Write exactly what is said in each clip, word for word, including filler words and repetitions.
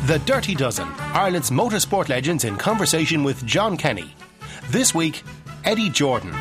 The Dirty Dozen, Ireland's motorsport legends in conversation with John Kenny. This week, Eddie Jordan.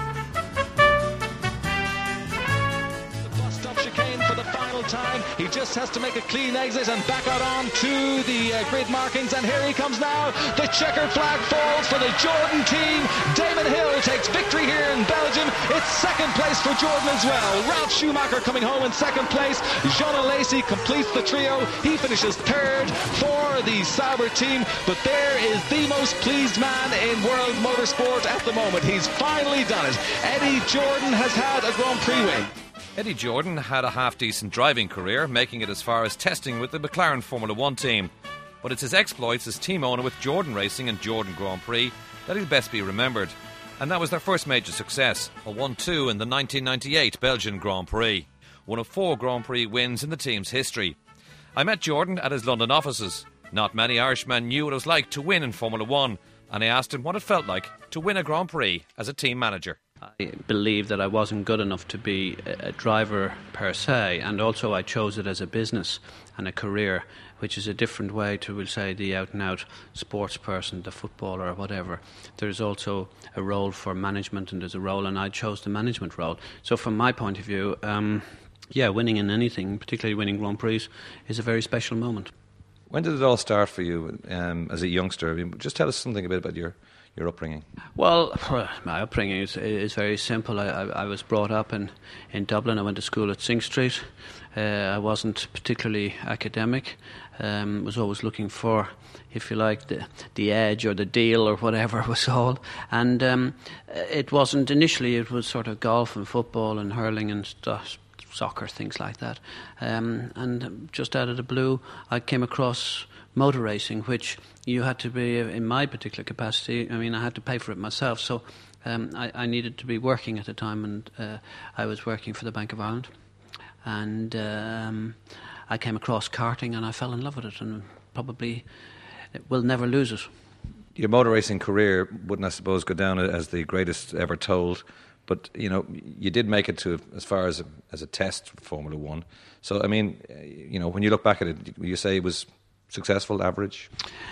Time. He just has to make a clean exit and back out on to the uh, grid markings, and here he comes now. The checkered flag falls for the Jordan team. Damon Hill takes victory here in Belgium. It's second place for Jordan as well. Ralph Schumacher coming home in second place. Jean Alesi completes the trio. He finishes third for the Sauber team, but there is the most pleased man in world motorsport at the moment. He's finally done it. Eddie Jordan has had a Grand Prix win. Eddie Jordan had a half-decent driving career, making it as far as testing with the McLaren Formula One team. But it's his exploits as team owner with Jordan Racing and Jordan Grand Prix that he'll best be remembered. And that was their first major success, a one two in the nineteen ninety-eight Belgian Grand Prix, one of four Grand Prix wins in the team's history. I met Jordan at his London offices. Not many Irishmen knew what it was like to win in Formula One, and I asked him what it felt like to win a Grand Prix as a team manager. I believed that I wasn't good enough to be a driver per se, and also I chose it as a business and a career, which is a different way to, we'll say, the out-and-out sports person, the footballer or whatever. There's also a role for management, and there's a role, and I chose the management role. So from my point of view, um, yeah, winning in anything, particularly winning Grand Prix, is a very special moment. When did it all start for you um, as a youngster? I mean, just tell us something a bit about your your upbringing. Well, my upbringing is, is very simple. I, I, I was brought up in, in Dublin. I went to school at Sing Street. Uh, I wasn't particularly academic. Um, was always looking for, if you like, the, the edge or the deal or whatever it was called. And um, it wasn't initially. It was sort of golf and football and hurling and stuff, soccer, things like that. Um, and just out of the blue, I came across motor racing, which you had to be, in my particular capacity, I mean, I had to pay for it myself, so um, I, I needed to be working at the time, and uh, I was working for the Bank of Ireland, and um, I came across karting, and I fell in love with it, and probably will never lose it. Your motor racing career wouldn't, I suppose, go down as the greatest ever told, but, you know, you did make it to as far as a, as a test for Formula One. So, I mean, you know, when you look back at it, you say it was successful, average?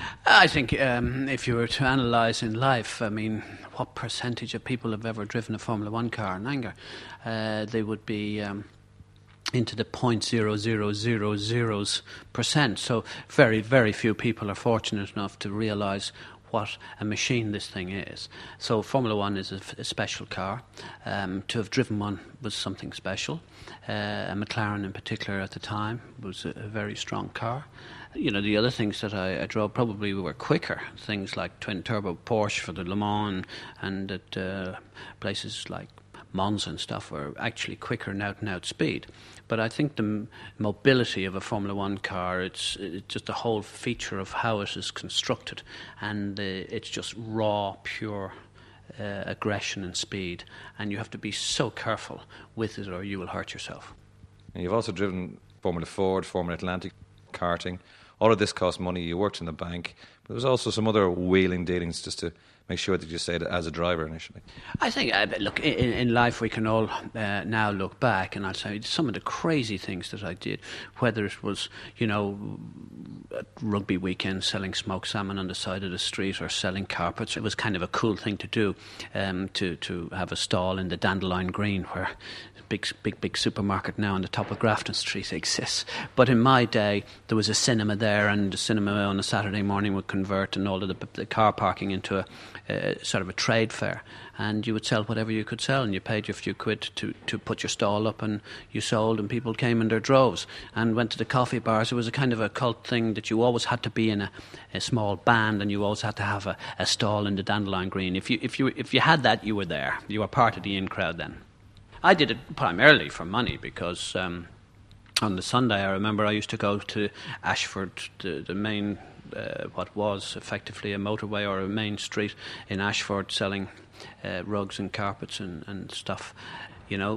I think um, if you were to analyse in life, I mean, what percentage of people have ever driven a Formula One car in anger? Uh, they would be um, into the point zero zero zero zeros percent. So very, very few people are fortunate enough to realise what a machine this thing is. So Formula One is a, a special car. Um, to have driven one was something special. Uh, a McLaren in particular at the time was a, a very strong car. You know, the other things that I, I drove probably were quicker. Things like twin-turbo Porsche for the Le Mans, and at uh, places like Monza and stuff were actually quicker and out-and-out speed. But I think the m- mobility of a Formula One car, it's, it's just the whole feature of how it is constructed, and uh, it's just raw, pure uh, aggression and speed, and you have to be so careful with it or you will hurt yourself. And you've also driven Formula Ford, Formula Atlantic, karting. All of this cost money. You worked in the bank, but there was also some other wheeling dealings just to make sure that you stayed as a driver initially. I think, uh, look, in, in life we can all uh, now look back, and I'll say some of the crazy things that I did, whether it was, you know, at rugby weekend selling smoked salmon on the side of the street or selling carpets. It was kind of a cool thing to do, um, to, to have a stall in the Dandelion Green where big, big, big supermarket now on the top of Grafton Street exists. But in my day, there was a cinema there, and the cinema on a Saturday morning would convert and all of the, the car parking into a uh, sort of a trade fair. And you would sell whatever you could sell, and you paid your few quid to, to put your stall up, and you sold, and people came in their droves and went to the coffee bars. It was a kind of a cult thing that you always had to be in a, a small band, and you always had to have a, a stall in the Dandelion Green. If you if you if you had that, you were there. You were part of the in crowd then. I did it primarily for money because um, on the Sunday I remember I used to go to Ashford, the, the main, uh, what was effectively a motorway or a main street in Ashford, selling uh, rugs and carpets and, and stuff, you know.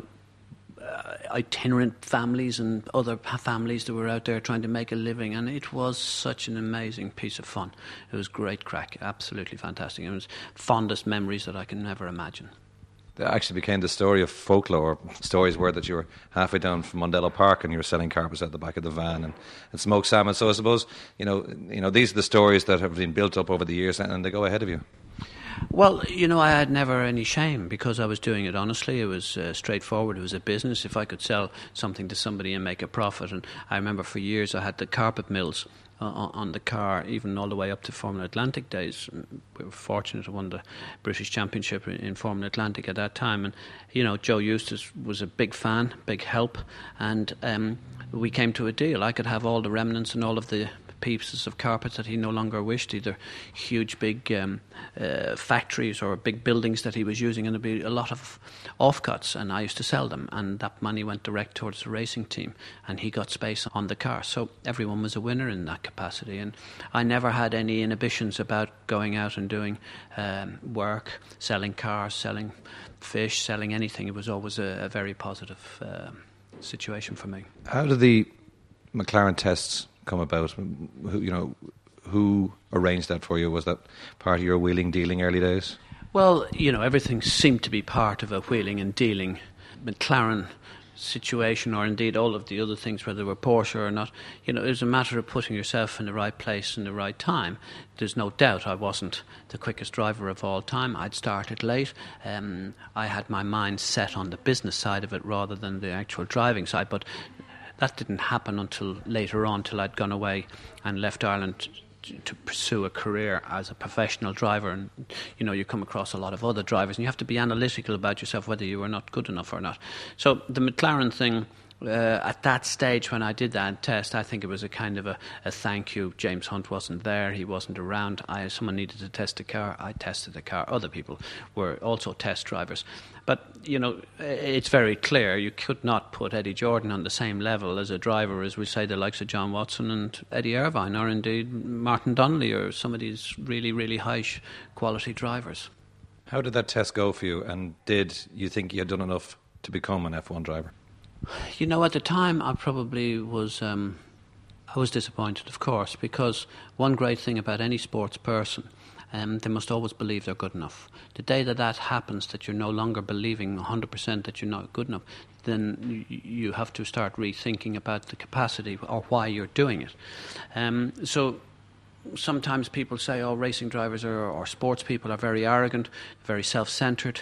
Uh, itinerant families and other families that were out there trying to make a living, and it was such an amazing piece of fun. It was great crack, absolutely fantastic. It was fondest memories that I can never imagine. That actually became the story of folklore. Stories were that you were halfway down from Mondello Park and you were selling carpets at the back of the van and, and smoked salmon. So I suppose, you know, you know, these are the stories that have been built up over the years, and, and they go ahead of you. Well, you know, I had never any shame because I was doing it honestly. It was uh, straightforward. It was a business. If I could sell something to somebody and make a profit. And I remember for years I had the carpet mills uh, on the car, even all the way up to Formula Atlantic days. We were fortunate to win the British Championship in, in Formula Atlantic at that time. And, you know, Joe Eustace was a big fan, big help. And um, we came to a deal. I could have all the remnants and all of the pieces of carpet that he no longer wished, either huge big um, uh, factories or big buildings that he was using, and there'd be a lot of offcuts, and I used to sell them, and that money went direct towards the racing team, and he got space on the car. So everyone was a winner in that capacity, and I never had any inhibitions about going out and doing um, work, selling cars, selling fish, selling anything. It was always a, a very positive uh, situation for me. How did the McLaren tests come about? Who, you know, who arranged that for you? Was that part of your wheeling dealing early days? Well, you know, everything seemed to be part of a wheeling and dealing McLaren situation, or indeed all of the other things, whether they were Porsche or not. You know, it was a matter of putting yourself in the right place in the right time. There's no doubt I wasn't the quickest driver of all time. I'd started late. Um, I had my mind set on the business side of it rather than the actual driving side, but that didn't happen until later on, till I'd gone away and left Ireland to, to pursue a career as a professional driver. And, you know, you come across a lot of other drivers and you have to be analytical about yourself, whether you were not good enough or not. So the McLaren thing, uh, at that stage when I did that test, I think it was a kind of a, a thank you. James Hunt wasn't there, he wasn't around. I, someone needed to test a car, I tested the car. Other people were also test drivers. But, you know, it's very clear you could not put Eddie Jordan on the same level as a driver as we say the likes of John Watson and Eddie Irvine, or indeed Martin Donnelly, or some of these really, really high quality drivers. How did that test go for you, and did you think you had done enough to become an F one driver? You know, at the time I probably was um, I was disappointed, of course, because one great thing about any sports person, Um, they must always believe they're good enough. The day that that happens, that you're no longer believing one hundred percent that you're not good enough, then you, you have to start rethinking about the capacity or why you're doing it. Um, so sometimes people say, oh, racing drivers are, or sports people are very arrogant, very self-centred.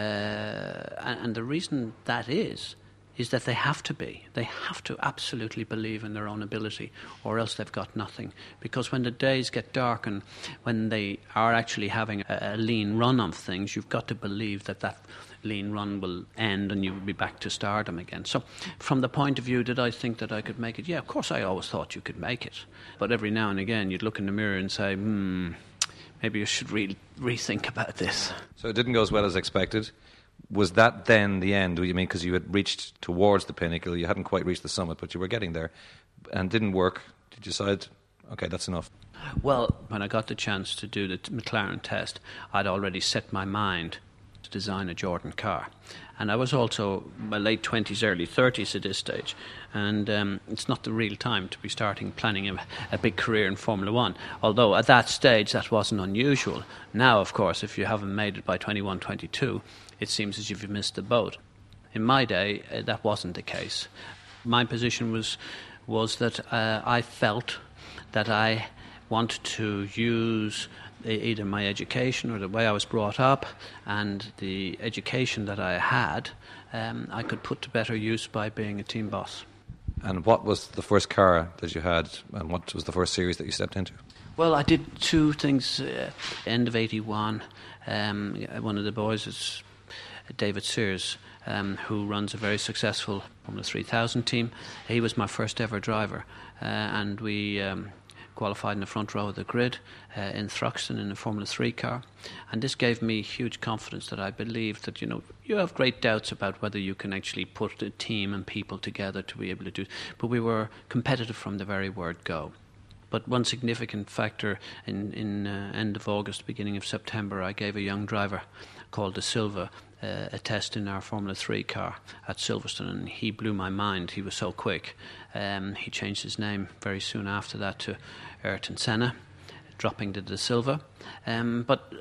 Uh, and, and the reason that is, is that they have to be. They have to absolutely believe in their own ability, or else they've got nothing. Because when the days get dark and when they are actually having a, a lean run of things, you've got to believe that that lean run will end and you will be back to stardom again. So from the point of view, did I think that I could make it? Yeah, of course I always thought you could make it. But every now and again you'd look in the mirror and say, hmm, maybe you should re- rethink about this. So it didn't go as well as expected. Was that then the end? You mean because you had reached towards the pinnacle, you hadn't quite reached the summit, but you were getting there, and didn't work? Did you decide, okay, that's enough? Well, when I got the chance to do the McLaren test, I'd already set my mind to design a Jordan car. And I was also my late twenties, early thirties at this stage. And um, it's not the real time to be starting planning a, a big career in Formula One. Although at that stage that wasn't unusual. Now, of course, if you haven't made it by twenty-one, twenty-two, it seems as if you've missed the boat. In my day, uh, that wasn't the case. My position was was that uh, I felt that I wanted to use either my education or the way I was brought up and the education that I had, um, I could put to better use by being a team boss. And what was the first car that you had, and what was the first series that you stepped into? Well, I did two things. Uh, end of eighty-one, um, one of the boys is David Sears, um, who runs a very successful Formula three thousand team. He was my first ever driver, uh, and we um, qualified in the front row of the grid uh, in Thruxton in a Formula three car. And this gave me huge confidence that I believed that, you know, you have great doubts about whether you can actually put a team and people together to be able to do it. But we were competitive from the very word go. But one significant factor in, in uh, end of August, beginning of September, I gave a young driver called De Silva uh, a test in our Formula three car at Silverstone, and he blew my mind. He was so quick. Um, he changed his name very soon after that to Ayrton Senna, dropping the De Silva. Um, but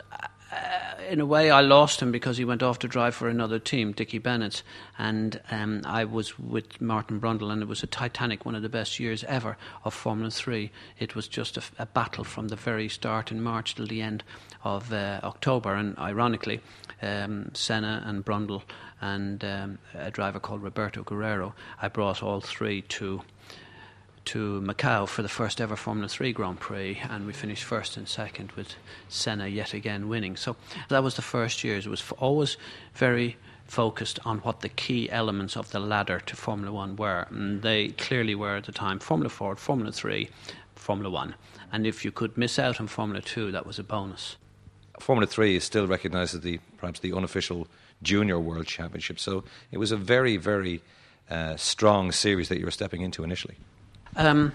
uh, in a way, I lost him because he went off to drive for another team, Dickie Bennett, and um, I was with Martin Brundle, and it was a titanic, one of the best years ever of Formula three. It was just a, a battle from the very start in March till the end of uh, October, and ironically, um, Senna and Brundle and um, a driver called Roberto Guerrero, I brought all three to to Macau for the first ever Formula three Grand Prix, and we finished first and second with Senna yet again winning. So that was the first year. It was f- always very focused on what the key elements of the ladder to Formula One were, and they clearly were at the time Formula Ford, Formula three, Formula One, and if you could miss out on Formula two, that was a bonus. Formula three is still recognised as the perhaps the unofficial junior world championship, so it was a very, very uh, strong series that you were stepping into initially. Um,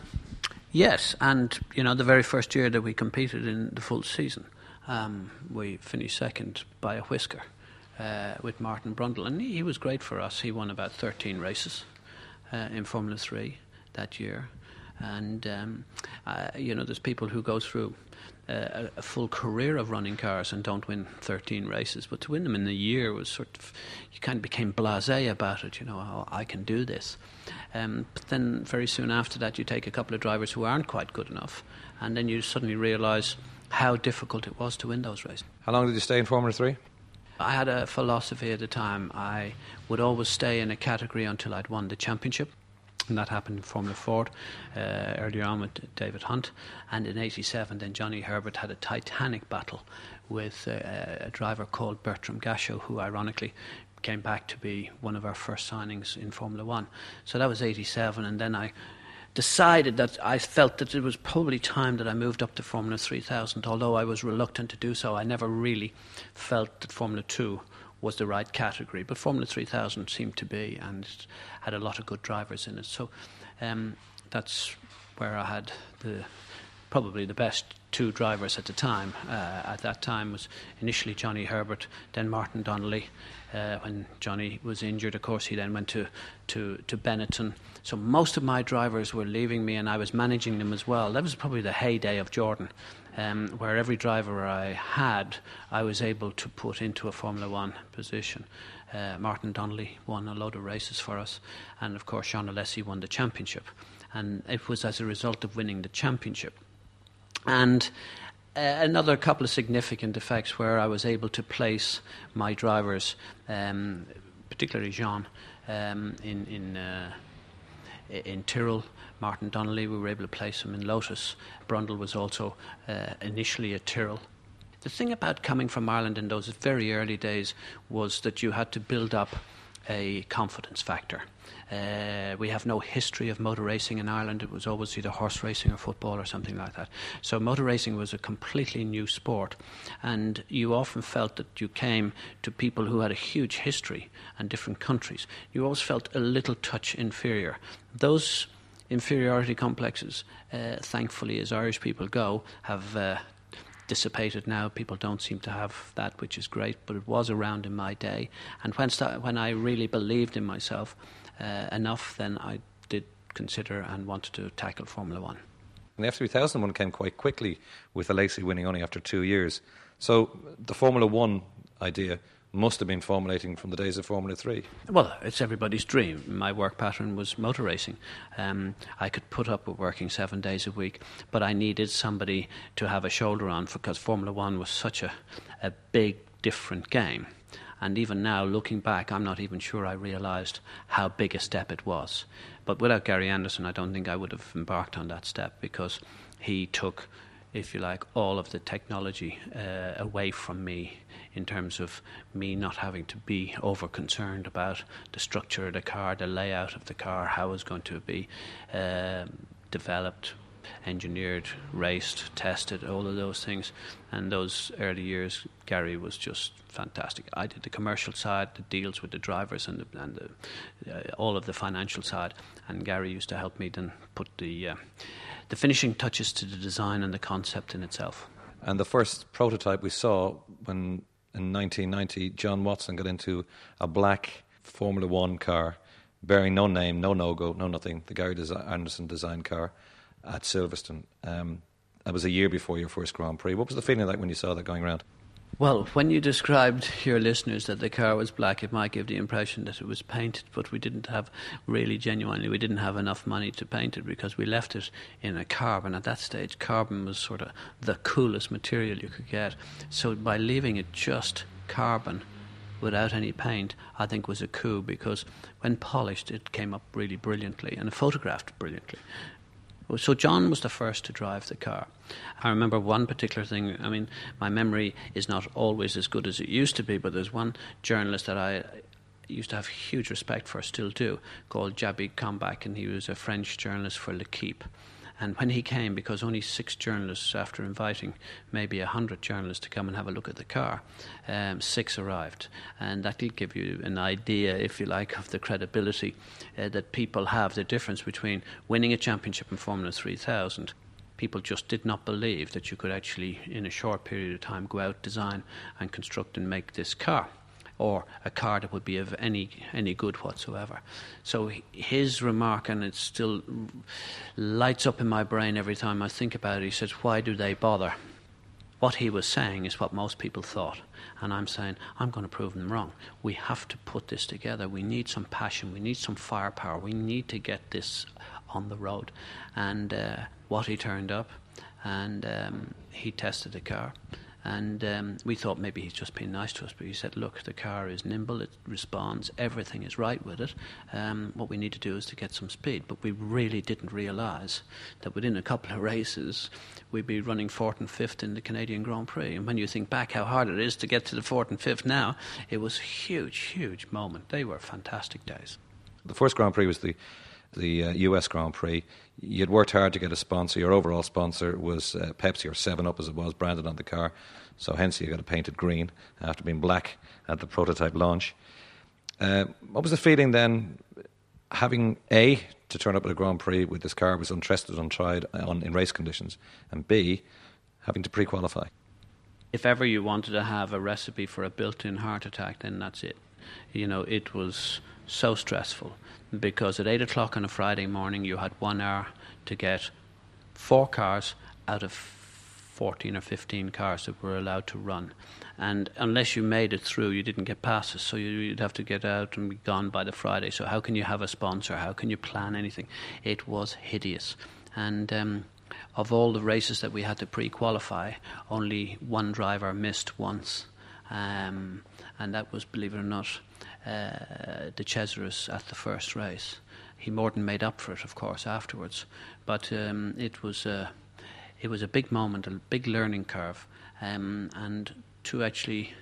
yes, and you know, the very first year that we competed in the full season, um, we finished second by a whisker uh, with Martin Brundle, and he, he was great for us. He won about thirteen races uh, in Formula three that year, and um, uh, you know, there's people who go through Uh, a, a full career of running cars and don't win thirteen races, but to win them in a year was sort of, you kind of became blasé about it, you know, oh, I can do this. Um, but then very soon after that you take a couple of drivers who aren't quite good enough, and then you suddenly realise how difficult it was to win those races. How long did you stay in Formula three? I had a philosophy at the time. I would always stay in a category until I'd won the championship. And that happened in Formula Ford uh, earlier on with David Hunt. And in eighty-seven, then Johnny Herbert had a titanic battle with uh, a driver called Bertram Gachot, who ironically came back to be one of our first signings in Formula One. So that was eighty-seven, and then I decided that I felt that it was probably time that I moved up to Formula three thousand, although I was reluctant to do so. I never really felt that Formula two was the right category, but Formula three thousand seemed to be, and it had a lot of good drivers in it. So um, that's where I had the probably the best two drivers at the time. Uh, at that time was initially Johnny Herbert, then Martin Donnelly. Uh, when Johnny was injured, of course, he then went to, to, to Benetton. So most of my drivers were leaving me, and I was managing them as well. That was probably the heyday of Jordan, um, where every driver I had, I was able to put into a Formula One position. Uh, Martin Donnelly won a load of races for us, and of course Sean Alessi won the championship. And it was as a result of winning the championship. And uh, another couple of significant effects where I was able to place my drivers, um, particularly Jean, um, in in, uh, in Tyrrell. Martin Donnelly, we were able to place him in Lotus. Brundle was also uh, initially at Tyrrell. The thing about coming from Ireland in those very early days was that you had to build up a confidence factor. Uh, we have no history of motor racing in Ireland. It was always either horse racing or football or something like that. So motor racing was a completely new sport, and you often felt that you came to people who had a huge history and different countries. You always felt a little touch inferior. Those inferiority complexes, uh, thankfully, as Irish people go, have uh, dissipated now. People don't seem to have that, which is great, but it was around in my day. And when, st- when I really believed in myself uh, enough, then I did consider and wanted to tackle Formula One. And the F three thousand one came quite quickly, with Alessi winning only after two years. So the Formula One idea must have been formulating from the days of Formula three. Well, it's everybody's dream. My work pattern was motor racing. Um, I could put up with working seven days a week, but I needed somebody to have a shoulder on, because Formula One was such a, a big, different game. And even now, looking back, I'm not even sure I realised how big a step it was. But without Gary Anderson, I don't think I would have embarked on that step, because he took, if you like, all of the technology uh, away from me, in terms of me not having to be over concerned about the structure of the car, the layout of the car, how it was going to be uh, developed, engineered, raced, tested, all of those things. And those early years, Gary was just fantastic. I did the commercial side, the deals with the drivers, and, the, and the, uh, all of the financial side. And Gary used to help me then put the uh, the finishing touches to the design and the concept in itself. And the first prototype we saw when, in nineteen ninety, John Watson got into a black Formula One car, bearing no name, no logo, no nothing, the Gary Desi- Anderson design car at Silverstone. Um, that was a year before your first Grand Prix. What was the feeling like when you saw that going around? Well, when you described to your listeners that the car was black, it might give the impression that it was painted, but we didn't have, really genuinely, we didn't have enough money to paint it because we left it in a carbon. At that stage, carbon was sort of the coolest material you could get. So by leaving it just carbon without any paint, I think was a coup, because when polished, it came up really brilliantly and photographed brilliantly. So John was the first to drive the car. I remember one particular thing. I mean, my memory is not always as good as it used to be, but there's one journalist that I used to have huge respect for, still do, called Jabi Combach, and he was a French journalist for L'Equipe. And when he came, because only six journalists, after inviting maybe a hundred journalists to come and have a look at the car, um, six arrived. And that will give you an idea, if you like, of the credibility uh, that people have, the difference between winning a championship in Formula three thousand. People just did not believe that you could actually, in a short period of time, go out, design and construct and make this car, or a car that would be of any any good whatsoever. So his remark, and it still lights up in my brain every time I think about it, he says, why do they bother? What he was saying is what most people thought. And I'm saying, I'm going to prove them wrong. We have to put this together. We need some passion. We need some firepower. We need to get this on the road. And uh, what he turned up, and um, he tested the car. And um, we thought maybe he's just being nice to us, but he said, look, the car is nimble, it responds, everything is right with it. Um, what we need to do is to get some speed. But we really didn't realise that within a couple of races, we'd be running fourth and fifth in the Canadian Grand Prix. And when you think back how hard it is to get to the fourth and fifth now, it was a huge, huge moment. They were fantastic days. The first Grand Prix was the the uh, U S Grand Prix. You'd worked hard to get a sponsor. Your overall sponsor was uh, Pepsi, or seven up as it was, branded on the car. So hence you got it painted green after being black at the prototype launch. Uh, what was the feeling then, having A, to turn up at a Grand Prix with this car was untested, untried on, in race conditions, and B, having to pre-qualify? If ever you wanted to have a recipe for a built-in heart attack, then that's it. You know, it was so stressful, because at eight o'clock on a Friday morning you had one hour to get four cars out of fourteen or fifteen cars that were allowed to run. And unless you made it through, you didn't get passes, so you'd have to get out and be gone by the Friday. So how can you have a sponsor? How can you plan anything? It was hideous. And um, of all the races that we had to pre-qualify, only one driver missed once. Um, and that was, believe it or not, uh, De Cesaris at the first race. He more than made up for it, of course, afterwards. But um, it was a, it was a big moment, a big learning curve. Um, and to actually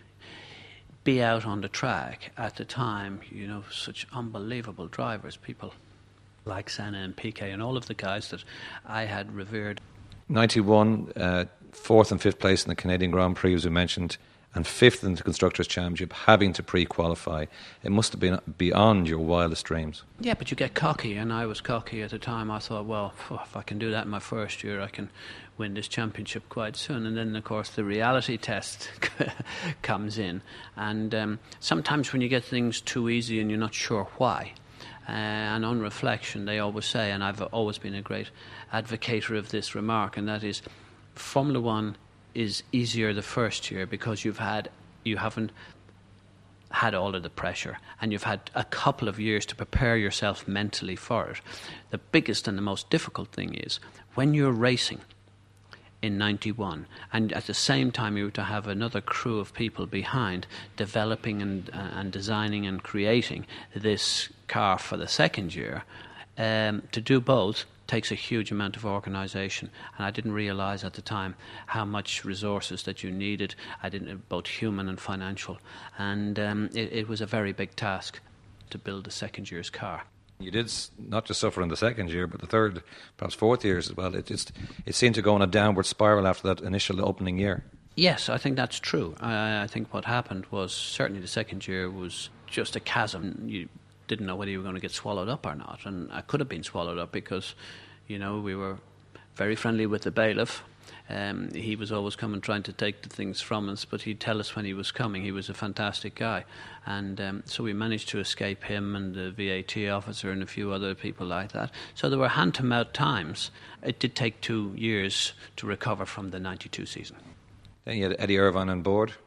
be out on the track at the time, you know, such unbelievable drivers, people like Senna and Piquet and all of the guys that I had revered. ninety-one, uh, fourth and fifth place in the Canadian Grand Prix, as we mentioned, and fifth in the Constructors' Championship, having to pre-qualify. It must have been beyond your wildest dreams. Yeah, but you get cocky, and I was cocky at the time. I thought, well, if I can do that in my first year, I can win this championship quite soon. And then, of course, the reality test comes in. And um, sometimes when you get things too easy and you're not sure why, uh, and on reflection, they always say, and I've always been a great advocator of this remark, and that is, Formula One is easier the first year because you've had you haven't had all of the pressure, and you've had a couple of years to prepare yourself mentally for it. The biggest and the most difficult thing is when you're racing in ninety-one, and at the same time you were to have another crew of people behind developing and uh, and designing and creating this car for the second year. Um, to do both takes a huge amount of organisation, and I didn't realise at the time how much resources that you needed. I didn't, both human and financial, and um, it, it was a very big task to build a second year's car. You did not just suffer in the second year, but the third, perhaps fourth years as well. It just it seemed to go on a downward spiral after that initial opening year. Yes, I think that's true. I, I think what happened was certainly the second year was just a chasm. You didn't know whether you were going to get swallowed up or not, and I could have been swallowed up because, you know, we were very friendly with the bailiff. Um, he was always coming trying to take the things from us, but he'd tell us when he was coming. He was a fantastic guy, and um, so we managed to escape him and the V A T officer and a few other people like that. So there were hand-to-mouth times. It did take two years to recover from the ninety-two season. Then you had Eddie Irvine on board.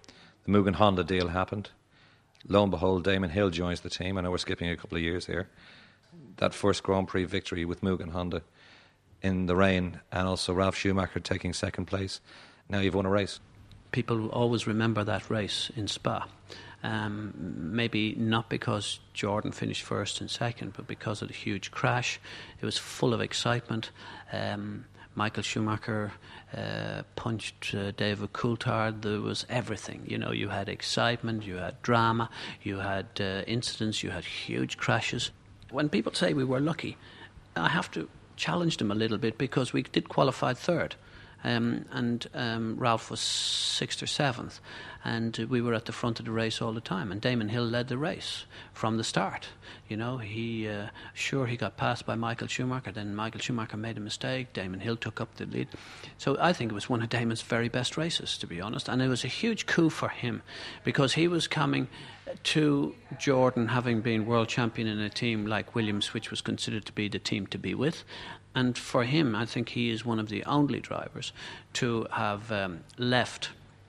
the Mugen Honda deal happened. Lo and behold, Damon Hill joins the team. I know we're skipping a couple of years here. That first Grand Prix victory with Mugen Honda in the rain, and also Ralf Schumacher taking second place. Now you've won a race. People will always remember that race in Spa. Um, maybe not because Jordan finished first and second, but because of the huge crash. It was full of excitement. Um, Michael Schumacher uh, punched uh, David Coulthard. There was everything. You know, you had excitement, you had drama, you had uh, incidents, you had huge crashes. When people say we were lucky, I have to challenge them a little bit, because we did qualify third. Um, and um, Ralph was sixth or seventh, and uh, we were at the front of the race all the time. And Damon Hill led the race from the start. You know, he uh, sure he got passed by Michael Schumacher. Then Michael Schumacher made a mistake. Damon Hill took up the lead. So I think it was one of Damon's very best races, to be honest. And it was a huge coup for him, because he was coming to Jordan having been world champion in a team like Williams, which was considered to be the team to be with. And for him, I think he is one of the only drivers to have um, left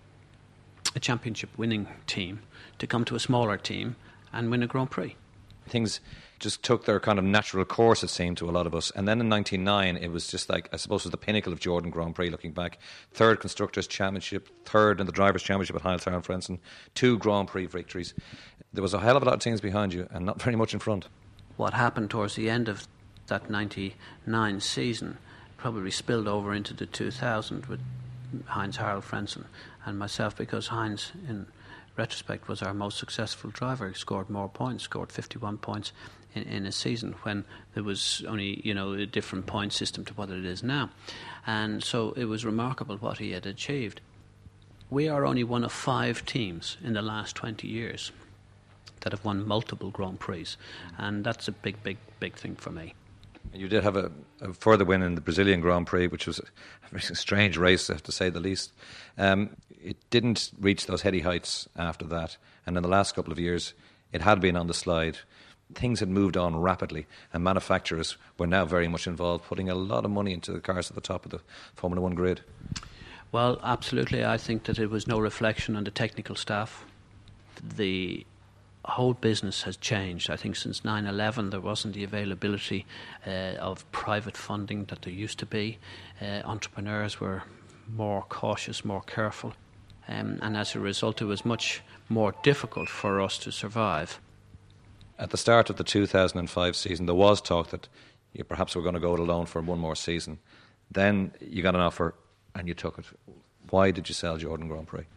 a championship-winning team to come to a smaller team and win a Grand Prix. Things just took their kind of natural course, it seemed, to a lot of us. And then in ninety-nine, it was just like, I suppose, it was the pinnacle of Jordan Grand Prix, looking back. Third Constructors' Championship, third in the Drivers' Championship at Heinz Harald Frentzen, two Grand Prix victories. There was a hell of a lot of teams behind you and not very much in front. What happened towards the end of that ninety-nine season probably spilled over into the two thousand with Heinz Harald Frentzen and myself, because Heinz, in retrospect, was our most successful driver. He scored more points, scored fifty-one points in, in a season when there was only, you know, a different point system to what it is now. And so it was remarkable what he had achieved. We are only one of five teams in the last twenty years that have won multiple Grand Prix, and that's a big, big, big thing for me. You did have a, a further win in the Brazilian Grand Prix, which was a very strange race, to say the least. Um, it didn't reach those heady heights after that, and in the last couple of years, it had been on the slide. Things had moved on rapidly, and manufacturers were now very much involved, putting a lot of money into the cars at the top of the Formula One grid. Well, absolutely. I think that it was no reflection on the technical staff. The whole business has changed. I think since nine eleven there wasn't the availability uh, of private funding that there used to be. Uh, entrepreneurs were more cautious, more careful, um, and as a result it was much more difficult for us to survive. At the start of the two thousand five season, there was talk that you perhaps were going to go it alone for one more season. Then you got an offer and you took it. Why did you sell Jordan Grand Prix?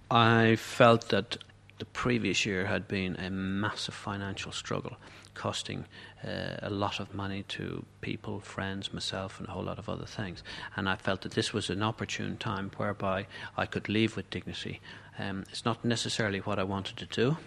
I felt that the previous year had been a massive financial struggle, costing uh, a lot of money to people, friends, myself, and a whole lot of other things. And I felt that this was an opportune time whereby I could leave with dignity. Um, it's not necessarily what I wanted to do,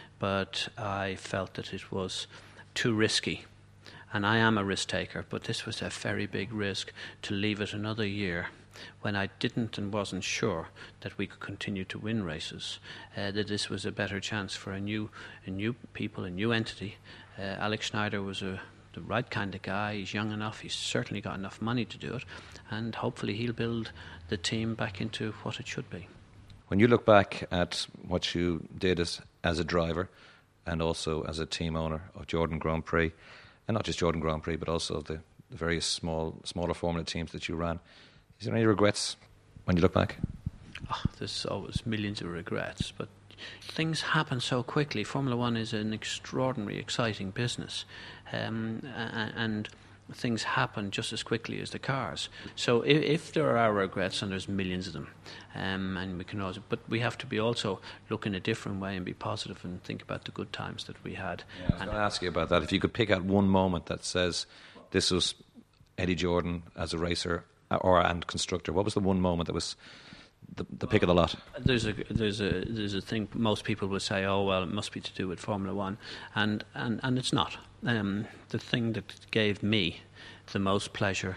but I felt that it was too risky. And I am a risk taker, but this was a very big risk to leave it another year when I didn't and wasn't sure that we could continue to win races, uh, that this was a better chance for a new a new people, a new entity. Uh, Alex Schneider was a, the right kind of guy. He's young enough. He's certainly got enough money to do it. And hopefully he'll build the team back into what it should be. When you look back at what you did as, as a driver and also as a team owner of Jordan Grand Prix, and not just Jordan Grand Prix, but also the, the various small, smaller Formula teams that you ran, is there any regrets when you look back? Oh, there's always millions of regrets, but things happen so quickly. Formula One is an extraordinary, exciting business, um, and things happen just as quickly as the cars. So if, if there are regrets, and there's millions of them, um, and we can also, but we have to be also look in a different way and be positive and think about the good times that we had. Yeah, I was going to ask you about that. If you could pick out one moment that says this was Eddie Jordan as a racer or and constructor, what was the one moment that was the, the pick of the lot? There's a there's a there's a thing most people would say, oh well, it must be to do with Formula One, and and, and it's not. Um, the thing that gave me the most pleasure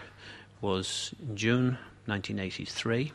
was June nineteen eighty-three.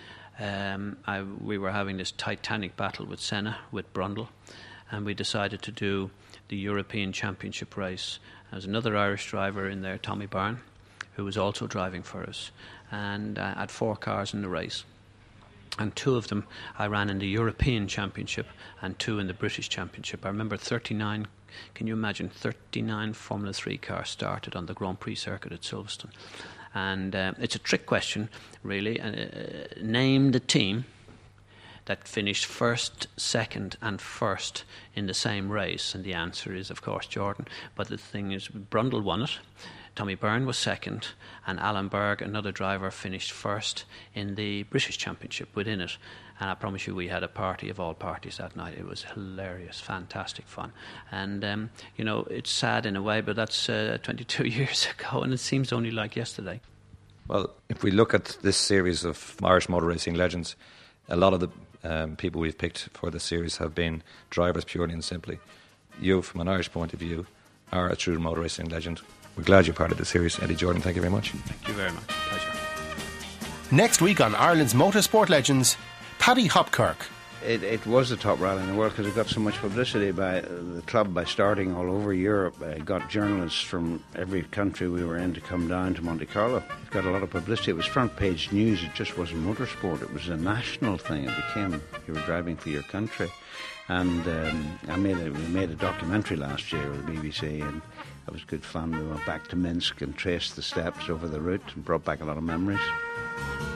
Um, I, we were having this titanic battle with Senna, with Brundle, and we decided to do the European Championship race. There was another Irish driver in there, Tommy Byrne, who was also driving for us, and I had four cars in the race. and two of them I ran in the European Championship and two in the British Championship. I remember thirty-nine, can you imagine, thirty-nine Formula three cars started on the Grand Prix circuit at Silverstone. And uh, it's a trick question, really. Uh, name the team that finished first, second and first in the same race. And the answer is, of course, Jordan. But the thing is, Brundle won it. Tommy Byrne was second, and Alan Berg, another driver, finished first in the British Championship within it. And I promise you, we had a party of all parties that night. It was hilarious, fantastic fun. And, um, you know, it's sad in a way, but that's uh, twenty-two years ago, and it seems only like yesterday. Well, if we look at this series of Irish motor racing legends, a lot of the um, people we've picked for this series have been drivers purely and simply. You, from an Irish point of view, are a true motor racing legend. We're glad you're part of the series. Eddie Jordan, thank you very much. Thank you very much. Pleasure. Next week on Ireland's Motorsport Legends, Paddy Hopkirk. It, it was the top rally in the world because it got so much publicity by the club by starting all over Europe. It got journalists from every country we were in to come down to Monte Carlo. It got a lot of publicity. It was front page news. It just wasn't motorsport. It was a national thing. It became, you were driving for your country. And um, I made a, we made a documentary last year with the B B C, and it was good fun. We went back to Minsk and traced the steps over the route and brought back a lot of memories.